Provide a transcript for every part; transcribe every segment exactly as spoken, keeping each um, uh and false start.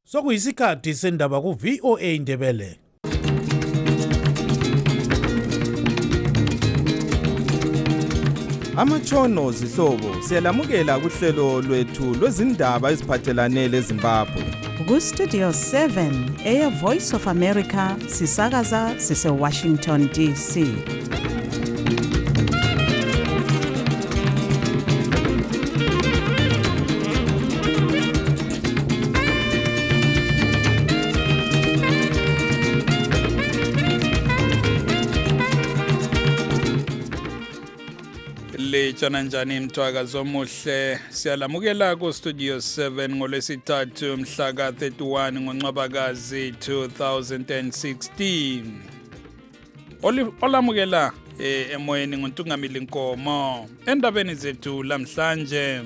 Sokuyisikhathi sendaba ku V O A Indebele. Amatshono zihlobo siyalamukela kuhlelo lwethu lwezindaba eziphathelane leZimbabwe. Ku Studio seven eya Voice of America sisakaza sise Washington D C. Lejana njani mthwakazi omuhle, siyalamukela ku Studio seven ngolwesithathu mhla ka thirty-one ngoNcwabakazi two thousand sixteen. Oli olamukela eh, emoyeni nguNtungamili Nkomo endabeni zethu lamhlanje.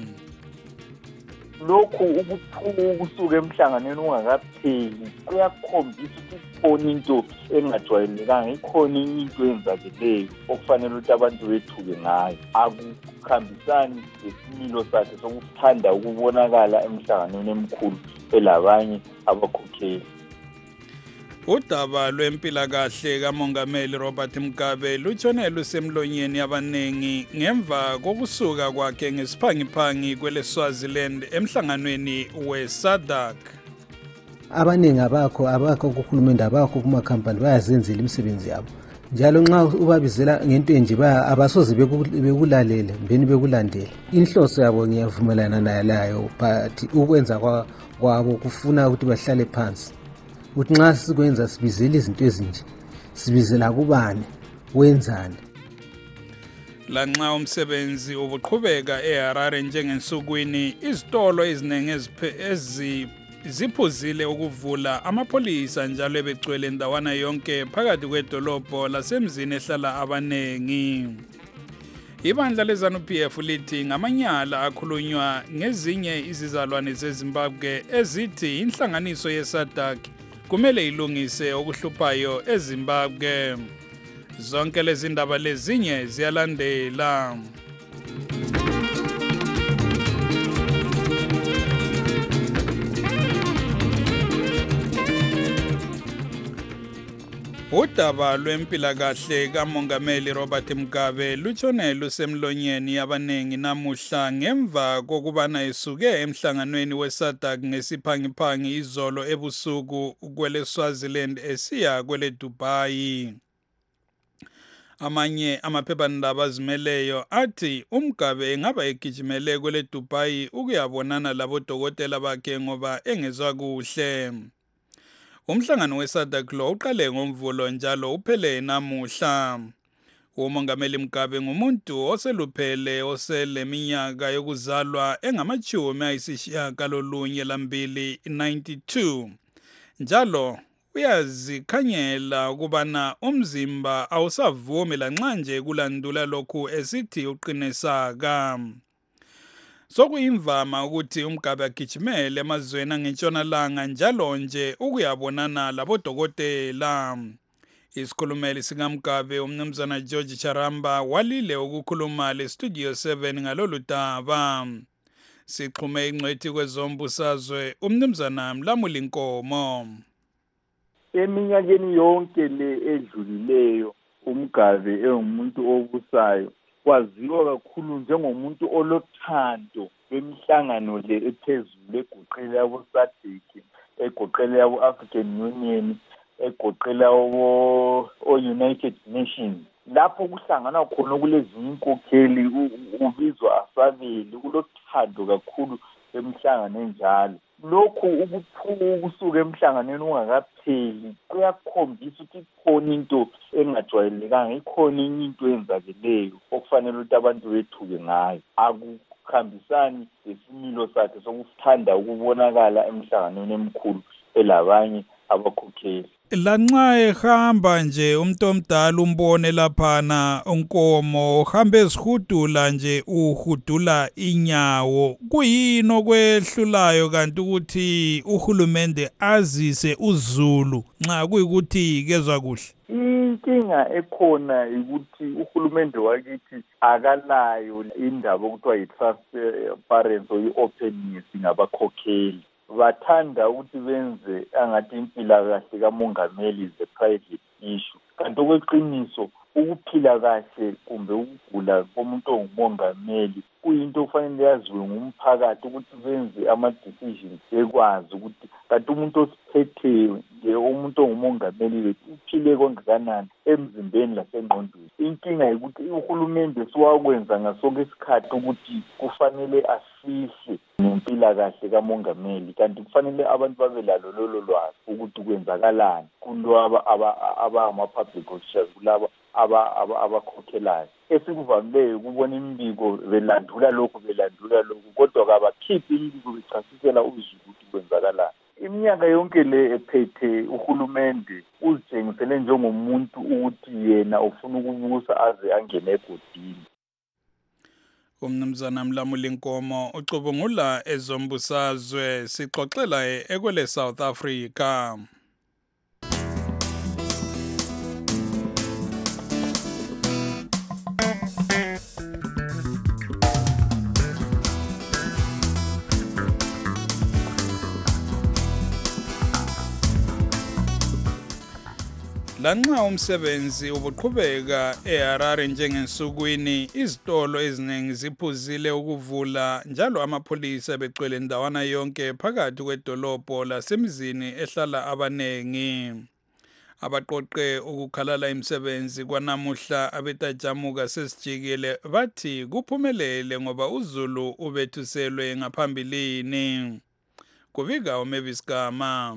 Lokhu ukuphuka kusuka emhlanganweni ungakapheli kuyakhombisa ukuthi ikhona into engajwayelekanga, ikhona into eyenzakeleyo okufanele ukuthi abantu bethuke ngayo. Akukhambisani lesimilo sakhe sokuthanda ukubonakala emhlanganweni emkhulu elabanye abakhokheli. Udaba lwempilakahle kaMongameli Robert Mugabe lutshone lusemlonyeni abanengi ngemva kokusuka kwakhe ngesiphangiphangi kwele Swaziland emhlanganweni we-SADC. Abanengi abakho abakho kuhulumende abakho kuma company bayazenzela imisebenzi yabo. Njalo nxa ubabizela ngento enje baya abasoze bekulalela mbeni bekulandela. Inhloso yabo ngiyavumelana nayo but ukwenza kwabo kufuna ukuthi bahlale phansi. Uthi nxa sikwenza sibizela izinto ezinje sibizela kubani wenzani. Lanxa umsebenzi ubuqhubeka eHarare njengensukwini, izitolo ezinenge ezi ziphuzile ukuvula, amapolisa njalo ebegcwele indawana yonke phakathi kwedolobho lasemzini ehlala abanengi. Ibandla leZANU-P F lithi ngamanyala akhulunywa ngezinye izizalwane zeZimbabwe ezithi inhlanganiso ye-SADC kumele ilungise okuhluphayo eZimbabwe. Zonke lezi ndaba lezinye ziyalandela. Udaba lwempilakahle kaMongameli Robert Mugabe lutshone lusemlonyeni abanengi namuhla ngemva kokubana esuke emhlanganweni we-SADC ngesiphangiphangi izolo ebusuku kwele Swaziland esiya kwele Dubai. Amanye amaphephandaba azimeleyo athi uMugabe engaba egijimele kwele Dubai ukuyabonana labodokotela bakhe ngoba engezwa kuhle. Umhlangano we-SADC lo uqale ngomvulo njalo uphele namuhla. UMongameli Mugabe ngumuntu oseluphele oseleminyaka yokuzalwa engamachumi ayisishiyagalolunye lambili ninety-two. Njalo uyazikhanyela ukubana umzimba awusavumi lanxa nje kulandula lokhu esithi uqinisaka. Sokuyimvama ukuthi uMugabe agijimele emazweni angentshonalanga njalo nje ukuyabonana labodokotela. Isikhulumeli sikaMugabe umnumzana George Charamba walile ukukhuluma leStudio seven ngalolu daba. Sixhume ingcwethi kwezombusazwe umnumzana Mlamuli Nkomo. Eminyakeni yonke le edlulileyo uMugabe engumuntu obusayo, kwaziwa kakhulu njengomuntu olothando lwemihlangano le ephezulu egoqela yabo-SADC, egoqela yabo-African Union, egoqela yabo-United Nations. Lapho kuhlangana khona kulezinye inkokheli ubizwa asabeli, kulothando kakhulu emhlangano enjalo. Lokhu ukuphuka kusuka emhlanganweni ungakapheli kuyakhombisa ukuthi ikhona into engajwayelekanga, ikhona into eyenzakeleyo okufanele ukuthi abantu bethuke ngayo. Akukhambisani lesimilo sakhe sokuthanda ukubonakala emhlanganweni emkhulu elabanye abakhokheli. Lanxa ehamba nje umuntu omdala umbone laphana uNkomo uhambe esihudula nje uhudula inyawo. Kuyini okwehlulayo kanti ukuthi uhulumende azise uZulu nxa kuyikuthi kezwa kuhle? Inkinga ekhona ukuthi uhulumende wakithi akalayo indaba okuthiwa yi-transparency or i-openness ngabakhokheli. bathanda ukuthi benze angathi impilakahle kamongameli is a private issue. Kanti okweqiniso ukuphila kahle kumbe ukugula komuntu ongumongameli kuyinto kufanele yaziwe ngumphakathi ukuthi benze ama-decisions ekwazi ukuthi kanti umuntu osiphetheyo nje umuntu ongumongameli wethu uphile kongakanani emzimbeni lasengqondweni. Inkinga yikuthi uhulumende siwakwenza ngasonke isikhathi ukuthi kufanele asihle ngempilakahle kamongameli kanti kufanele abantu babe lalo lolo lwazi ukuthi kwenzakalani kulabo abama-public officials kulabo abakhokhelayo. Esikuvamileyo ukubona imbiko belandula lokhu belandula lokhu kodwa kabakhiphi imbiko bechasisela uzulu ukuthi kwenzakalani. Iminyaka yonke le ephethe uhulumende uzitshengisele njengomuntu ukuthi yena ufuna ukubusa aze angene egodini. Umnumzana Mlamuli Nkomo ucubungula ezombusazwe sixoxela ekwele South Africa. Lanxa umsebenzi ubuqhubeka eHarare njengensukwini izitolo eziningi ziphuzile ukuvula njalo amapholisa begcwele ndawana yonke phakathi kwedolobho lasemizini ehlala abanengi. Abaqoqe ukukhalala imisebenzi kwanamuhla abetajamuka sesijikile bathi kuphumelele ngoba uZulu ubethuselwe ngaphambilini. Kubika uMavis Gama.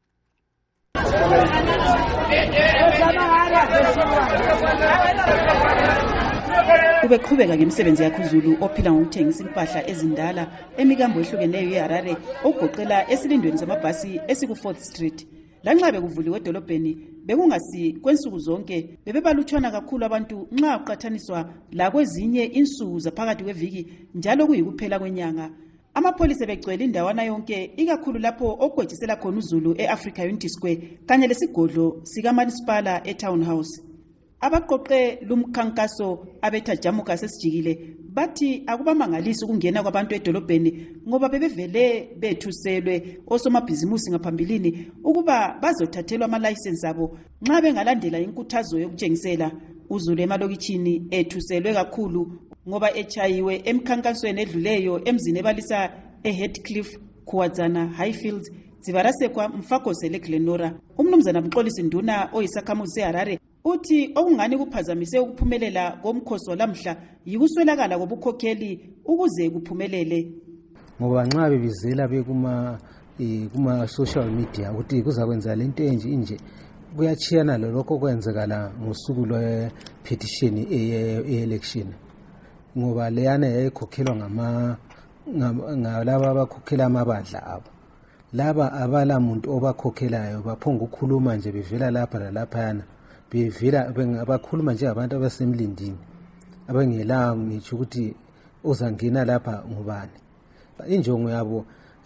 Ubeqhubeka ngemisebenzi yakhe uZulu ophila ngokuthengisa impahla ezindala emikambo ehlukeneyo eHarare okugoqela esilindweni zamabhasi esiku fourth Street. Lanxa bekuvuliwe edolobheni bekungasi kwensuku zonke bebebalutshwana kakhulu abantu nxa uqathaniswa la kwezinye insuku zaphakathi kweviki njalo kuyikuphela kwenyanga. Amapholisa begcwele indawana yonke ikakhulu lapho okugwejisela khona uZulu eAfrica Unity Square kanye lesigodlo sikaManisipala eTown House. Abaqoqe lumkhankaso abetajamuka sesijikile bathi akubamangalisi ukungena kwabantu edolobheni ngoba bebevele bethuselwe osomabhizimusi ngaphambilini ukuba bazothathelwa ama-license abo nxa bengalandela inkuthazo yokutshengisela. uZulu emalokitshini ethuselwe kakhulu ngoba echayiwe emkhankasweni edluleyo emzini ebalisa eHeathcliff, Kuwadzana, Highfields, Zibarasekwa, Mfakose leGlenora. Umnumzana Mxolisi Nduna oyisakhamuzi seHarare uthi okungani kuphazamise ukuphumelela komkhosi lamhla yikuswelakala kobukhokheli ukuze kuphumelele. Ngoba nxa bebizela bekuma kuma social media ukuthi kuzakwenza lento enje inje kuyachiyana lokho kwenzekala ngosuku lwe petition e-election. Ngoba leyana yayikhokhelwa ngama ngalaba abakhokhela amabandla abo. Laba abala muntu obakhokhelayo baphonga ukukhuluma nje bevela lapha nalaphana bevela abakhuluma nje abantu abasemlindini abangela ngisho ukuthi ozangena lapha ngubani. Injongo yabo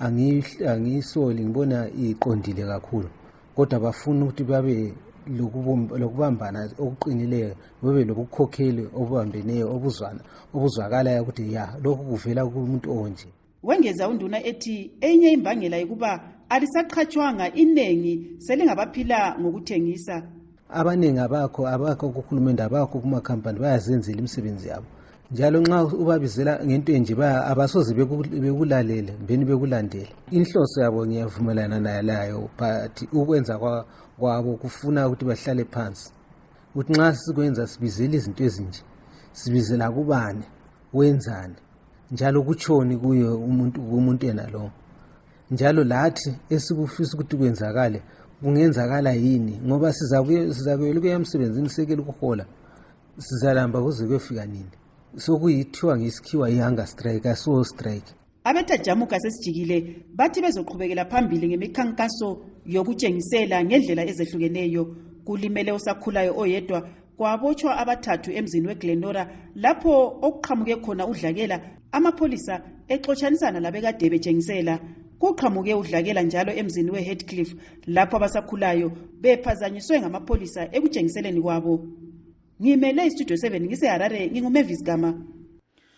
angisoli ngibona iqondile kakhulu kodwa bafuna ukuthi babe lokubambana okuqinileyo babe lokukhokheli obambeneyo obuzwana obuzwakala ukuthi ya lokhu kuvela kumuntu onje. Wengeza uNduna ethi enye imbangela ukuba alisaqhatshwanga inengi selingabaphila ngokuthengisa. Abaningi abakho abakho kuhulumende abakho kuma company bayazenzela imisebenzi yabo. Njalo nxa ubabizela ngento enje ba abasoze bekulalele mbeni bekulandela. Inhloso yabo ngiyavumelana nayo but ukwenza kwabo kufuna ukuthi bahlale phansi. Uthi nxa sikwenza sibizela izinto ezinje sibizela kubani wenzani njalo kuchoni kuyo umuntu umuntu enalo. Njalo lathi esikufisa ukuthi kwenzakale kungenzakala yini ngoba sizakuye sizakuye kuya emsebenzini sekele ukuhola sizalamba kuze kuyofika nini. So kuyithiwa ngesikhiwa ihunger strike aso strike. Abetajamuka sesijikile bathi bezoqhubekela phambili ngemikhankaso yokutshengisela ngendlela ezehlukeneyo. Kulimele osakhulayo oyedwa kwabotshwa abathathu emzini weGlenora lapho okuqhamuke khona udlakela amapholisa exotshanisana labekade betshengisela. Kuqhamuke udlakela njalo emzini weHeathcliff lapho abasakhulayo bephazanyiswe ngamapholisa ekutshengiseleni kwabo. Ngimele istudio seven ngiseHarare nginguMavis Gama.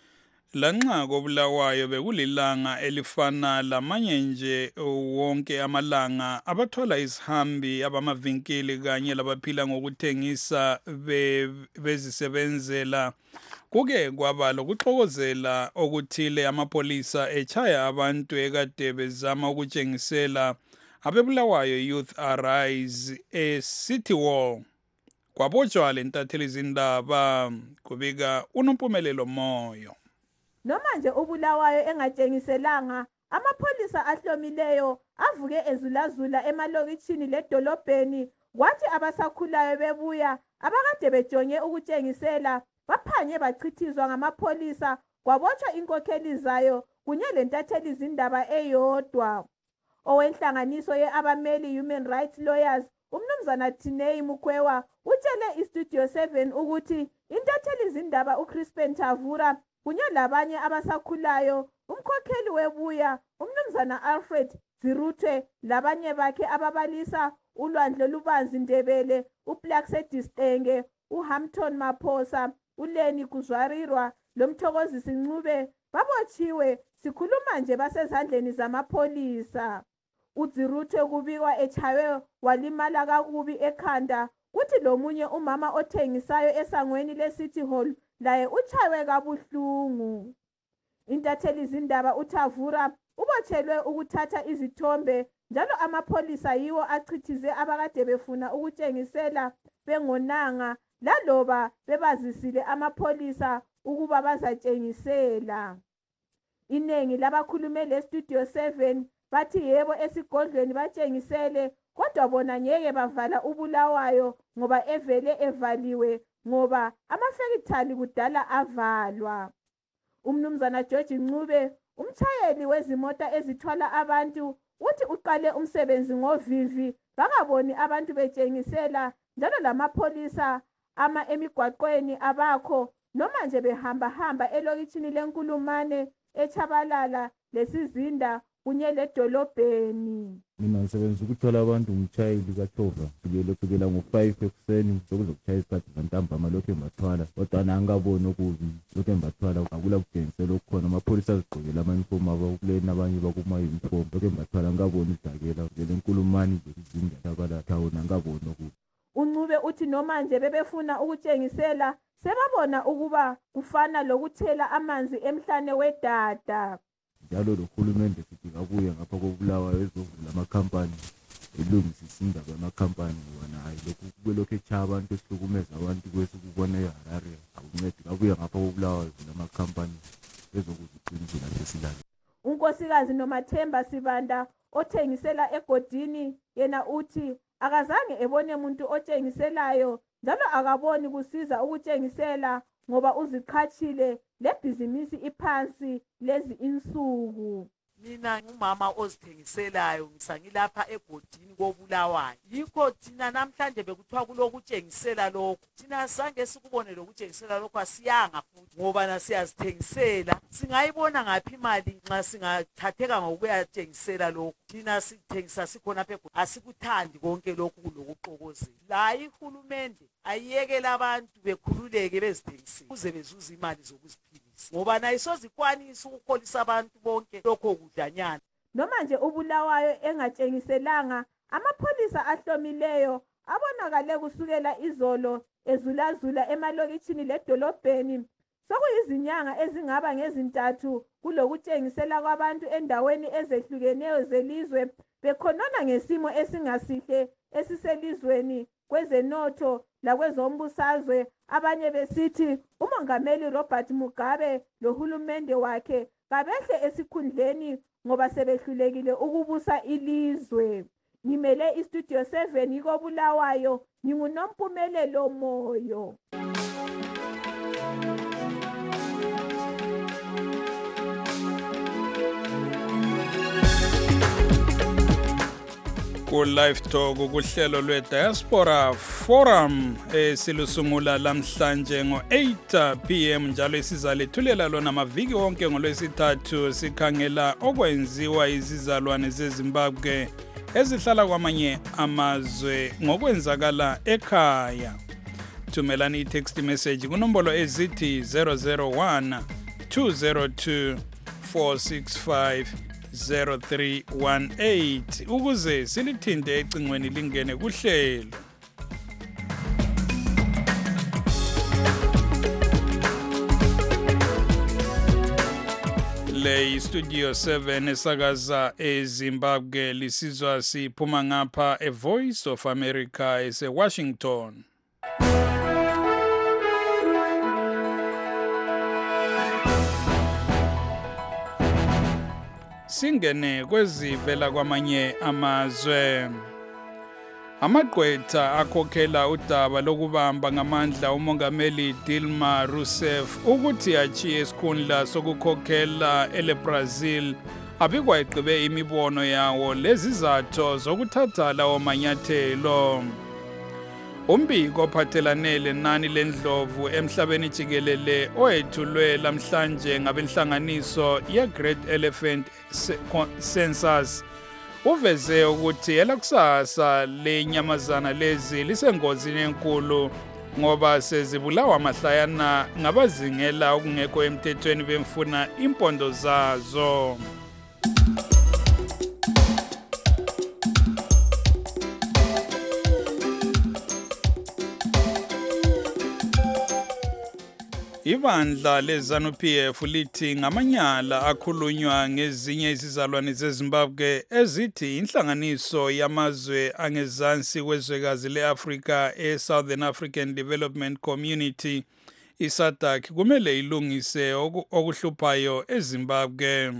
lanxa kobulawayo bekulilanga elifana lamanye nje wonke amalanga abathola isihambi abamavinkili kanye labaphila ngokuthengisa be, bezisebenzela kuke kwaba lokuxokozela okuthile amapolisa echaya abantu ekade bezama ukutshengisela abebulawayo Youth Arise eCity Hall. Kwabotshwa lentatheli izindaba kubika unompumelelo moyo. Noma nje ubulawayo engatshengiselanga, amapolisa ahlomileyo avuke ezulazula emalokitshini ledolobheni, kwathi abasakhulayo bebuya abakade bejonge ukutshengisela baphanye bachithizwa ngamapolisa, kwabotshwa inkokheli zayo kunye lentatheli izindaba eyodwa. Owenhlanganiso ye-abameli Human Rights Lawyers uMnumzana Tinei Mukwewa utshele iStudio seven ukuthi intatheli izindaba uCrispin Tavura kunye labanye abasakhulayo, umkhokheli webuya uMnumzana Alfred Ziruthe labanye bakhe ababalisa uLwandle Lubanzi Ndebele, uPlaxed Stenge, uHampton Maphosa, uLeni Kuzwarirwa lomthokozisi Ncube babotshiwe, sikhuluma nje basezandleni zamapolisa. uZiruthe kubikwa echawe walimala kakubi ekhanda, kuthi lomunye umama othengisayo esangweni leCity Hall laye uchawe kabuhlungu. Intatheli izindaba uTavura ubotshelwe ukuthatha izithombe, njalo amapolisa yiwo achithize abakade befuna ukutshengisela bengonanga laloba bebazisile amapolisa ukuba bazatshengisela. Inengi labakhulume leStudio seven bathi yebo esigodlweni batshengisele, kodwa bona ngeke bavala ubulawayo ngoba evele evaliwe ngoba amafekithali kudala avalwa. Umnumzana George Ncube, umchayeli wezimota ezithwala abantu, uthi uqale umsebenzi ngovivi bakaboni abantu betshengisela, njalo lamapolisa ama emigwaqweni abakho noma nje behamba hamba elokitshini leNkulumane, eChabalala leSizinda kunye ledolobheni. Mina ngisebenza ukuthola abantu ngumchayeli kaThova kusukela kusukela ngo-five ekuseni sokuzokuchaya isikhathi zantambama lokho embathwala, kodwa nangaboni okubi lokho embathwala akula kutshengisela okukhona. Amapholisa azigqokela ama-uniform abo kuleni abanye bakuma-uniform, lokho embathwala ngaboni idakela vele eNkulumane leSizinda Chabalala town ngaboni okubi. uNcube uthi noma nje bebefuna ukutshengisela sebabona ukuba kufana lokuthela amanzi emhlane wedada. Njalo lo hulumende sithi kabuye ngapha kobulawayo ezovula amakhampani elungisisa indaba yamakhampani wona hayi lokhu kubelokhu echaya abantu esihlukumeza abantu kwesikubona eHarare akuncedi. Kabuye ngapha kobulawayo vula amakhampani ezokuziqinisela lesilala. Unkosikazi Nomathemba Sibanda othengisela egodini yena uthi akazange ebone umuntu otshengiselayo, njalo akaboni kusiza ukutshengisela ngoba uziqhatshile lebhizinisi iphansi lezi insuku. Mina ngumama ozithengiselayo, ngisangilapha egodini kobulawayo. Yikho thina namhlanje bekuthiwa kulokutshengisela lokho, thina sange sikubone lokutshengisela lokho asiyanga futhi ngoba nasiyazithengisela. Singayibona ngaphi imali nxa singathatheka ngokuyatshengisela lokho? Thina sithengisa sikhona apha egodini, asikuthandi konke lokhu kulokuxokozela. La ihulumende ayiyekela abantu bekhululeke bezithengisela kuze bezuze imali zokuziphilisa, ngoba nayisozikwanisa ukukholisa abantu bonke lokho kudanyana. Noma nje ubulawayo engatshengiselanga, amapolisa ahlomileyo abonakale kusukela izolo ezulazula emalokitshini ledolobheni. Sokuyizinyanga ezingaba ngezintathu kulokutshengisela kwabantu endaweni ezehlukeneyo zelizwe, bekhonona ngesimo esingasihle esiselizweni kwezenotho lakwezombusazwe, abanye besithi uMongameli Robert Mugabe lohulumende wakhe kabehle esikhundleni ngoba sebehlulekile ukubusa ilizwe. Ngimele iStudio seven ikobulawayo, nginguNompumelelo Moyo. Ku live talk kuhlelo lwe Diaspora Forum esilusungula lamhlanje ngo eight p m njalo isizalethulela lona maviki wonke ngolwesithathu sikhangela okwenziwa izizalwane zeZimbabwe ezihlala kwamanye amazwe ngokwenzakala ekhaya. Thumelani i-text message kunombolo ezithi zero zero one two zero two four six five zero three one eight ukuze silithinte ecingweni lingene kuhlelo. Le Studio seven esakaza eZimbabwe lisizwa siphuma ngapha e Voice of America ese Washington. Singene kwezivela kwamanye amazwe. Amagqwetha akhokhela udaba lokubamba ngamandla umongameli Dilma Rousseff ukuthi achiye isikhundla sokukhokhela ele Brazil abikwa eqhibe imibono yawo lezizathu zokuthatha lawo manyathelo. Umbiko ophathelane lenani lendlovu emhlabeni jikelele oyethulwe lamhlanje ngabenhlanganiso ye-Great Elephant Census uveze ukuthi elakusasa lenyamazana lezi lisengozini enkulu ngoba sezibulawa amahlayana ngabazingela okungekho emthethweni bemfuna impondo zazo. Ibandla leZANU-P F lithi ngamanyala akhulunywa ngezinye izizalwane zeZimbabwe ezithi inhlanganiso yamazwe angezansi kwezwekazi leAfrika eSouthern African Development Community iSADC kumele ilungise okuhluphayo eZimbabwe.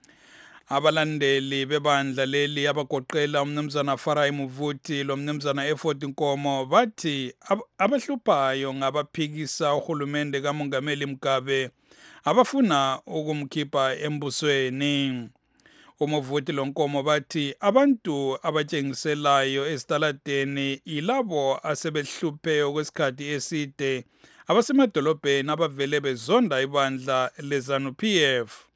Abalandeli bebandla leli abagoqela umnumzana Farai Muvuti lo mnumzana Effort Nkomo bathi abahluphayo ngabaphikisa uhulumende kaMongameli Mugabe abafuna ukumkhipha embusweni. Umuvuti lo Nkomo bathi abantu abatshengiselayo esitaladeni ilabo asebehluphe okwesikhathi eside abasemadolobheni abavele bezonda ibandla leZANU-P F.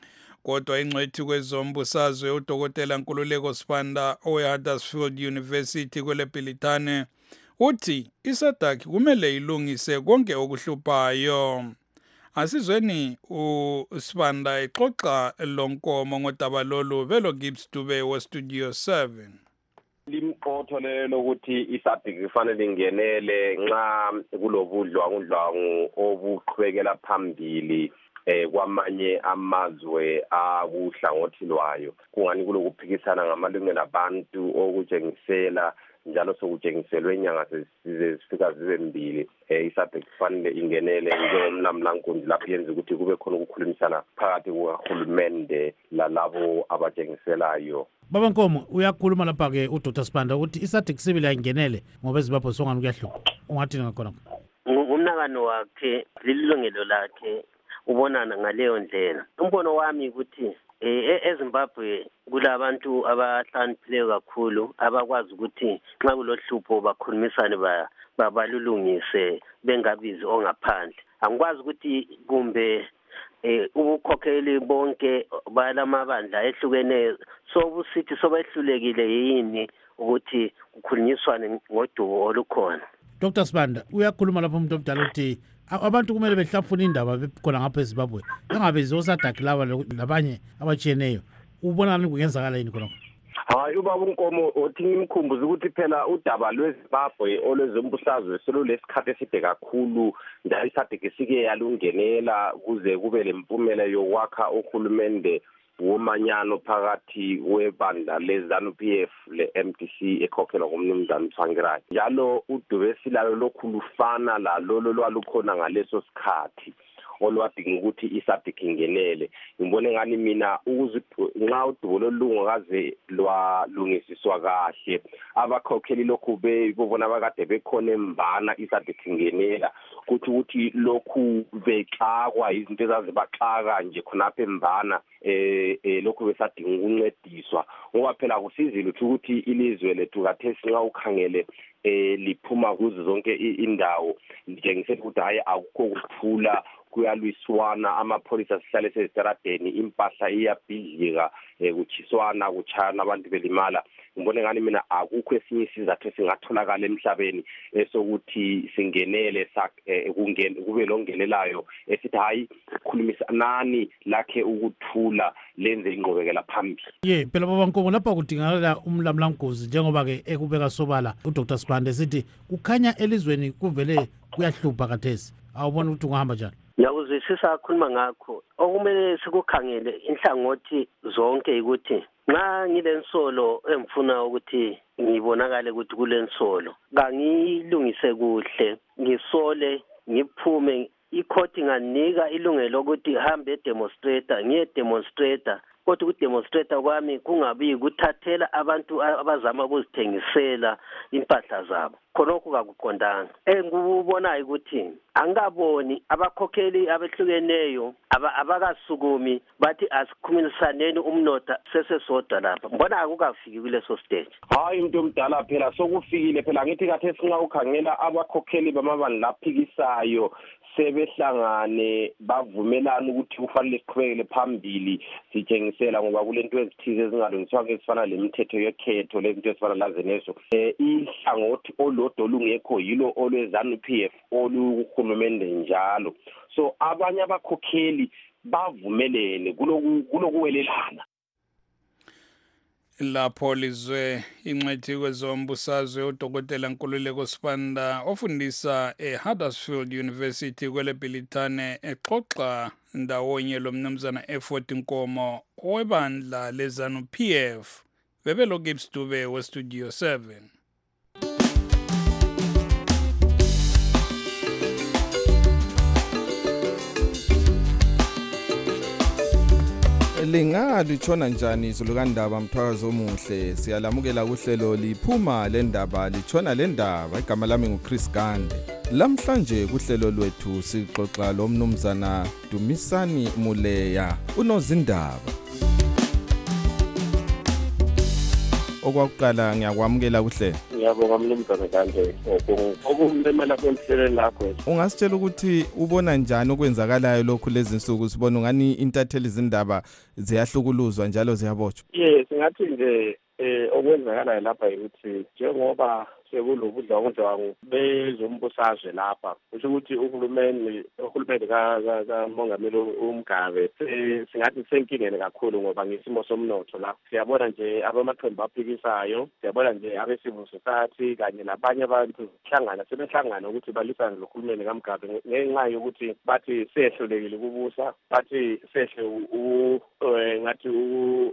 Kodwa ingcwethi kwezombusazwe uDokotela Nkululeko Sibanda oweHuddersfield University kweleBhilitane uthi iSADC kumele ilungise konke okuhluphayo. Asizweni uSibanda exoxa lo Nkomo ngodaba lolu velo Gibbs Dube weStudio seven. Limqotho lelo ukuthi iSADC kufanele ingenele nxa kulobudlwangudlwangu obuqhubekela phambili eh kwamanye amazwe akuhlangothi lwayo kungani kulokuphikisana ngamalungelo abantu okutshengisela njalo sokutshengiselwe inyanga sezifika zibe mbili eh iSADC kufanele ingenele njengomlamlankunzi lapho yenza ukuthi kube khona ukukhulumisana phakathi kuhulumende lalabo abatshengiselayo. Baba Nkomo uyakhuluma lapha ke uDr Sibanda ukuthi iSADC sibili ayingenele ngoba eZimbabwe songani kuyahlupha ungathi ngakhona umnakano wakhe lilungelo lakhe ubonana ngaleyo ndlela. Umbono wami ukuthi eZimbabwe kulabantu abahlakaniphileyo kakhulu abakwazi ukuthi nxa kulohlupho bakhulumisane babalulungise bengabizi ongaphandle. Angikwazi ukuthi kumbe eh ubukhokheli bonke balamabandla ehlukeneyo so busithi sobehlulekile yini ukuthi kukhulunyiswane ngodumo olukhona. Doctor Sibanda uyakhuluma lapho umuntu omdala uthi abantu kumele behlafuna indaba bekhona ngapha eZimbabwe engabe zoSADC laba labanye abatshiyeneyo ubonani kungenzakala yini khona? Hayi ubaba uNkomo uthi ngimkhumbuza ukuthi phela udaba lweZimbabwe olwezombusazwe selulesikhathi eside kakhulu njalo iSADC sike yalungenela kuze kube lempumela yokwakha uhulumende womanyano phakathi webandla leZANU-P F le-M D C ekhokhelwa ngumnumzana Tsvangirai. Njalo udube silalo lokhulufana lalolo lwalukhona ngaleso sikhathi olwadinga ukuthi iSADC ingenele. Ngibone ngani mina ukuze nxa udubo lolungakaze lwalungisiswa kahle abakhokheli lokhu bebona bakade bekhona embana iSADC ingenela kuthi ukuthi lokhu bexakwa izinto ezazibaxaka nje khonapha embana eh lokhu besadinga ukuncediswa ngoba phela kusizile ukuthi ilizwe lethu kathesi nxa ukhangele eh liphuma kuzo zonke indawo njengisele ukuthi hayi akukho kuthula kuyalwiswana amapholisa sihlale sezitaradeni impahla iyabhidlika kuchiswana kuchana abantu belimala ngibone ngani mina akukho esinye isizathu esingatholakala emhlabeni esokuthi singenele kungene kube longenelayo esithi hayi khulumisa nani lakhe ukuthula lenze ingqobekela phambili. Ye phela baba Nkomo lapha kudingakala umlamlangozi njengoba ke ekubeka sobala uDr Sibande sithi kukhanya elizweni kuvele kuyahlupha kathesi awubona ukuthi ungahamba njani. Ngiyakuzwisisa akhuluma ngakho okumele sikukhangele inhlangothi zonke ukuthi nxa ngilensolo emfuna ukuthi ngibonakale ukuthi kulensolo kangilungise kuhle ngisole ngiphume ikhoti nganika ilungelo ukuthi hambe demonstrator ngiye demonstrator kodwa ukudemonstrator kwami kungabi ukuthathela abantu abazama ukuzithengisela impahla zabo khonokho kakuqondanga engikubonayo ukuthi angaboni abakhokheli abehlukeneyo abakasukumi bathi asikhulumisaneni umnotho sesesodwa lapha mbona akukafiki kuleso stage. Hayi umuntu omdala phela sokufikile phela ngithi kathe singa ukhangela abakhokheli bamabandla laphikisayo sebehlangane bavumelana ukuthi kufanele siqhubekele phambili sithengisela ngoba kulento ezithize ezingalungiswa ezifana lemithetho yekhetho lezinto ezifana lazenezo eh ihlangothi olodwa olungekho yilo olwezanu P F oluhulumende njalo so abanye abakhokheli bavumelene kuloku kulokuwelelana lapho lizwe incwethi kwezombusazwe udokotela Nkululeko Sibanda ofundisa eHuddersfield University kweleBilitane exoxa ndawonye lomnumzana Effort Nkomo owebandla lezanu P F bebelo Gibbs Dube we Studio seven. Lingalutshona njani izulukandaba mthwakazi omuhle siyalamukela kuhlelo liphuma lendaba litshona lendaba igama lami nguChris Gande lamhlanje kuhlelo lwethu sixoxa lomnumzana Dumisani Muleya unozindaba okwakuqala ngiyakwamukela kuhle. Ngiyabonga mnumzana Gande okumemela kwemhlelweni lakho. Ungasitshela ukuthi ubona njani okwenzakalayo lokhu lezi insuku sibona ngani intatheli izindaba ziyahlukuluzwa njalo ziyabotshwa. Yes ngathi nje eh okwenzakalayo lapha ukuthi njengoba sekulobudla okwenziwa bezombusazwe lapha kusho ukuthi uhulumeni uhulumeni ka kamongameli uMgabe singathi senkingene kakhulu ngoba ngesimo somnotho la siyabona nje abamaqembu aphikisayo siyabona nje abesivil society kanye nabanye abantu hlangana sebehlangana ukuthi balisane nohulumeni kaMgabe ngenxa yokuthi bathi sehlulekile kubusa bathi sehle u ngathi u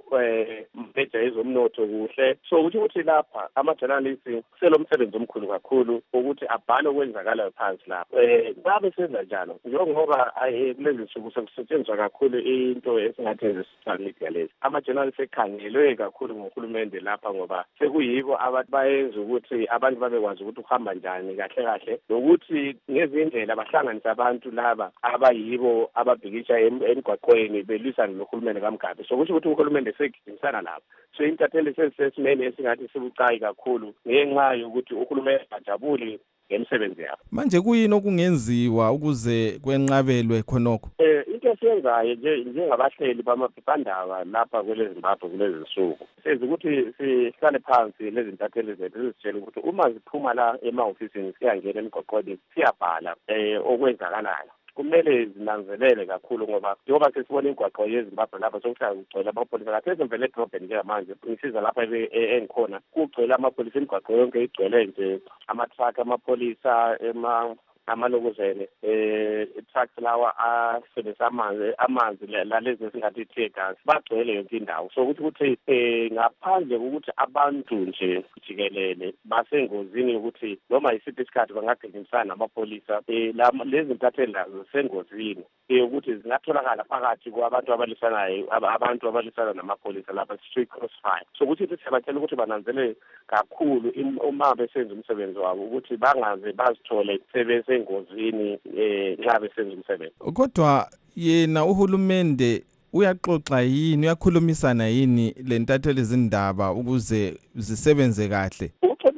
mpeja ezomnotho kuhle so ukuthi ukuthi lapha ama journalists selo umsebenzi omkhulu kakhulu ukuthi abhale okwenzakalayo phansi lapho eh babe senza njalo njengoba kulezi nsuku sekusetshenziswa kakhulu into esingathi social media lezi ama journalists ekhangelwe kakhulu ngohulumende lapha ngoba sekuyibo abantu bayenza ukuthi abantu babekwazi ukuthi uhamba njani kahle kahle nokuthi ngezindlela bahlanganisa abantu laba abayibo ababhikisha emgwaqweni belwisana nohulumende kaMgabe so kusho ukuthi uhulumende segijimisana lapho so intatheli sesimene esingathi sibucayi kakhulu ngenxa yokuthi uhulumeni ajabuli ngemsebenzi yakhe. Manje kuyini okungenziwa ukuze kwenqabelwe khonokho? Eh into esiyenzayo nje njengabahleli bamaphephandaba lapha kwele Zimbabwe kulezi nsuku senza ukuthi sihlale phansi lezi ntatheli zethu sizitshela ukuthi uma ziphuma la ema-ofisini siyangena emgwaqweni siyabhala eh okwenzakalayo kumele zinanzelele kakhulu ngoba njengoba sesibona ingwaqo yeZimbabwe lapha sokuhlala kugcwele amapholisa kathesi mvele edrobheni njengamanje ngisiza lapha engikhona kugcwele amapholisa imigwaqo yonke igcwele nje ama-truck amapholisa ema amalokuzene eh trucks lawa asebenzisa amanzi amanzi lalezi esingathi tear gas bagcwele yonke indawo so ukuthi ukuthi eh ngaphandle kokuthi abantu nje jikelele basengozini ukuthi noma isiphi isikhathi bangagijimisana namapholisa eh lezi ntatheli lazo sengozini eh ukuthi zingatholakala phakathi kwabantu abalisanayo abantu abalisana namapholisa lapha street crossfire so ukuthi siyabatshela ukuthi bananzele kakhulu uma besenza umsebenzi wabo ukuthi bangaze bazithole sebese engozini eh nxa besenza umsebenzi. Kodwa yena uhulumende uyaxoxa yini uyakhulumisana yini lentatheli izindaba ukuze zisebenze kahle? Uxoxa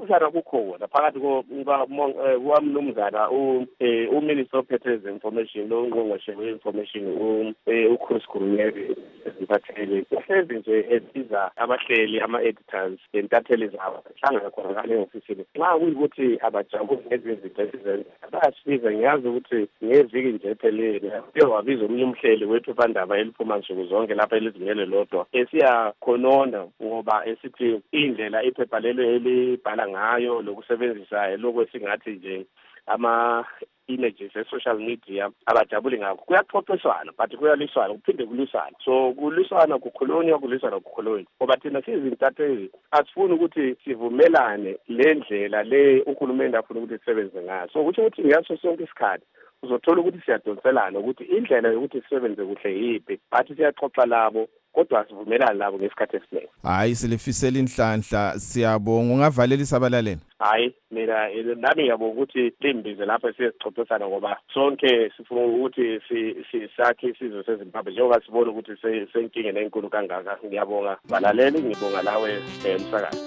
ukuphikisana kukhona phakathi kwamnumzana uminister ophethe information longqongqoshe we-information uChris Kurumeri eziphathele uhlezi nje esiza abahleli ama-editors entatheli zabo hlangana khona ngale ofisini nxa kuyikuthi abajabuli ngezinto ezizenza bayasiza ngiyazi ukuthi ngeviki nje ephelele uye wabiza omunye umhleli wephephandaba eliphuma nsuku zonke lapha elizimele lodwa esiyakhonona ngoba esithi indlela iphepha lelo elibhala ngayo lokusebenzisa lokho esingathi nje ama images e-social media abajabuli ngakho kuyaxoxiswana but kuyaliswana kuphinde kuliswana so kuliswana kukhulunywa kuliswana kukhulunywa ngoba thina sizintatheli asifuni ukuthi sivumelane le ndlela le uhulumende afuna ukuthi sisebenze ngayo so ukuthi ukuthi ngaso sonke isikhathi uzothola ukuthi siyadonselana ukuthi indlela yokuthi sisebenze kuhle yiphi bathi siyaxoxa labo kodwa sivumelana labo ngesikhathi esiningi. Hayi silifisela inhlanhla siyabonga ungavalelisa abalaleli. Hayi mina nami ngiyabonga ukuthi limbize lapha siyexoxisana ngoba sonke sifuna ukuthi sisakhe isizwe seZimbabwe njengoba sibona ukuthi senkinge nenkulu kangaka. Ngiyabonga balaleli ngibonga lawe emsakazi.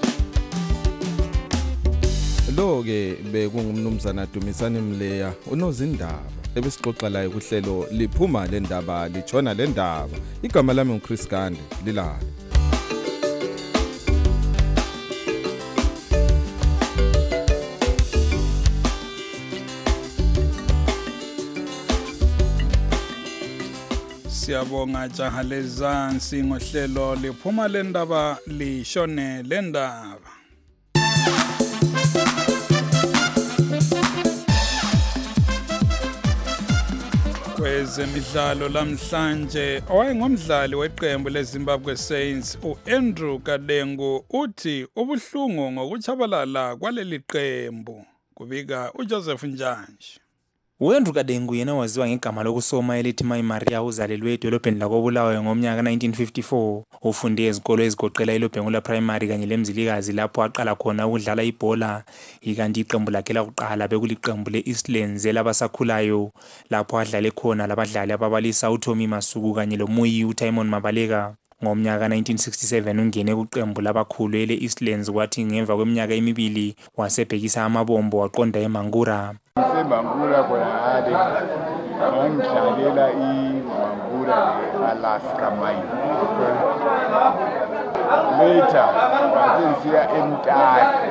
Lo ke bekungumnumzana Dumisani Mleya unozindaba ebesixoxa la kuhlelo liphuma le ndaba litshona le ndaba. Igama lami nguChris Gande lilala. Siyabonga jaha lezansi ngohlelo liphuma le ndaba lishone le ndaba. Kwezemidlalo lamhlanje owayengumdlali weqembu leZimbabwe Saints uAndrew Kadengu uthi ubuhlungu ngokuchabalala kwaleli qembu kubika uJoseph Njanje. uAndrew Kadengu yena waziwa ngegama lokusoma elithi Mai Maria uzalelwe edolobheni lakoBulawayo ngomnyaka nineteen fifty-four. Ufunde ezikolo ezigoqela iLobhengula Primary kanye leMzilikazi lapho aqala khona ukudlala ibhola. Ikanti iqembu lakhe lakuqala bekuliqembu leEastlands elabasakhulayo lapho adlale khona labadlali ababalisa uTommy Masuku kanye loMuyi uTimon Mabaleka. Ngomnyaka nineteen sixty-seven ungene kuqembu labakhulu eleEastlands kwathi ngemva kweminyaka emibili wasebhekisa amabombo waqonda eMangura. Mangura khona hade ngangidlalela iMangura leAlaska Mine. Later ngasisiya eMthatha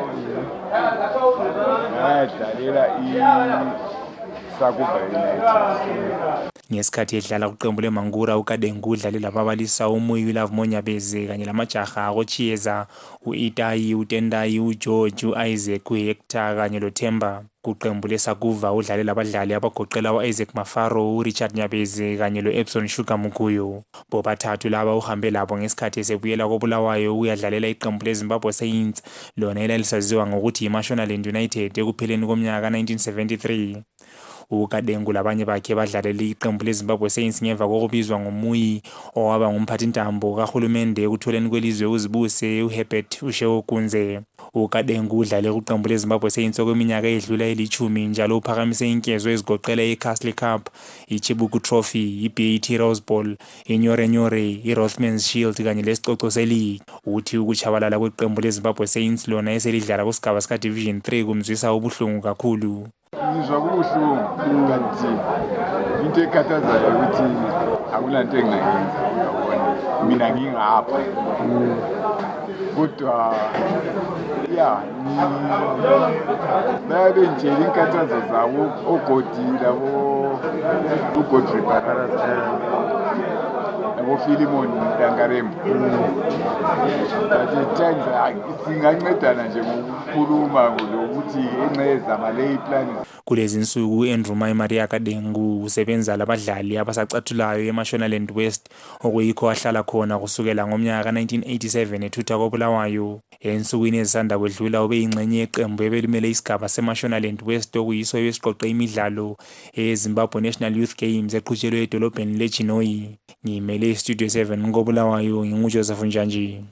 ngadlalela iSakuba United. Ngesikhathi edlala kuqembu leMangura uKadengu udlale lababalisa uMuyi Love Monyabeze kanye lamajaha akoChiyeza uItayi uTendai uGeorge uIsaac uHector kanye loThemba. Kuqembu leSakuva udlale labadlali abagoqela uIsaac Mafaro uRichard Nyabeze kanye loEpson Sugar Mukuyo. Bobathathu laba uhambe labo ngesikhathi esebuyela koBulawayo uyadlalela iqembu leZimbabwe Saints lona elalisaziwa ngokuthi iMashonaland United ekupheleni komnyaka nineteen seventy-three. uKadengu labanye bakhe badlalela iqembu leZimbabwe Saints ngemva kokubizwa ngoMuyi owaba ngumphathintambo kahulumende ekutholeni kwelizwe uzibuse uHerbert Usheokunze. uKadengu udlale kuqembu leZimbabwe Saints okweminyaka edlula elithumi njalo uphakamise inkezo ezigoqela iCastle Cup, iChibuku Trophy, iB A T Rose Bowl, iNyore Nyore, iRothmans Shield kanye lesicoco seleague. Uthi ukuchabalala kweqembu leZimbabwe Saints lona eselidlala kusigaba sika Division three kumzwisa ubuhlungu kakhulu. Ngizwa kubuhlungu kanti into ekhathazayo ukuthi akulanto engayenza uyabona mina ngingapha kodwa ya babe nje inkathazo zawo ogodi labo uGodfrey Bakaraza abo Philemon Dangarembo at times singancedana nje ngokukhuluma lokuthi enqeza ngale plan. Kulezi insuku uAndrew Mai Maria Kadengu usebenza labadlali abasacathulayo eMashonaland West okuyikho ahlala khona kusukela ngomnyaka nineteen eighty-seven ethutha koBulawayo. Ensukwini ezisanda kwedlula ube ingxenye yeqembu ebelimele isigaba seMashonaland West okuyiso ebesiqoqe imidlalo eZimbabwe National Youth Games eqhutshelwe edolobheni leChinoyi. Ngimele iStudio seven ngoBulawayo nginguJoseph Njanje.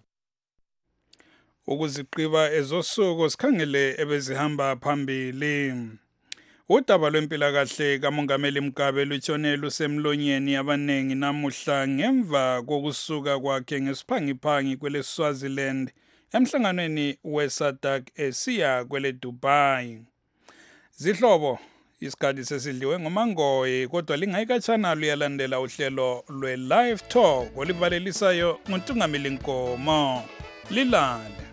Ukuziqiba ezosuku sikhangele ebezihamba phambili. Udaba lwempilakahle kaMongameli Mugabe lutshone lusemlonyeni abanengi namuhla ngemva kokusuka kwakhe ngesiphangiphangi kweleSwaziland emhlanganweni weSADC esiya kwele Dubai. Zihlobo isikhathi sesidliwe ngomangoye kodwa lingayikatshana luyalandela uhlelo lwe live talk olivalelisayo nguNtungameli Nkomo. Lilale.